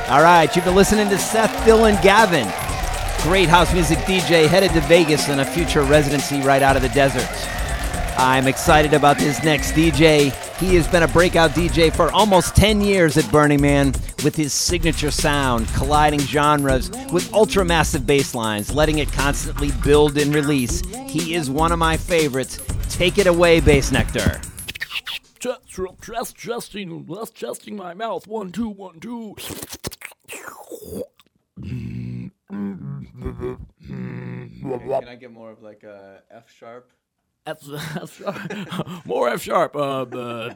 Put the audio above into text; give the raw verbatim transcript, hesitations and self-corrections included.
All right, you've been listening to Seth Dylan Gavin, great house music D J, headed to Vegas on a future residency right out of the desert. I'm excited about this next D J. He has been a breakout D J for almost ten years at Burning Man with his signature sound, colliding genres with ultra-massive bass lines, letting it constantly build and release. He is one of my favorites. Take it away, Bass Nectar. Just, just, justing, just justing my mouth. One, two, one, two. Can I get more of like a F sharp? F, F sharp. More F sharp. Uh, uh,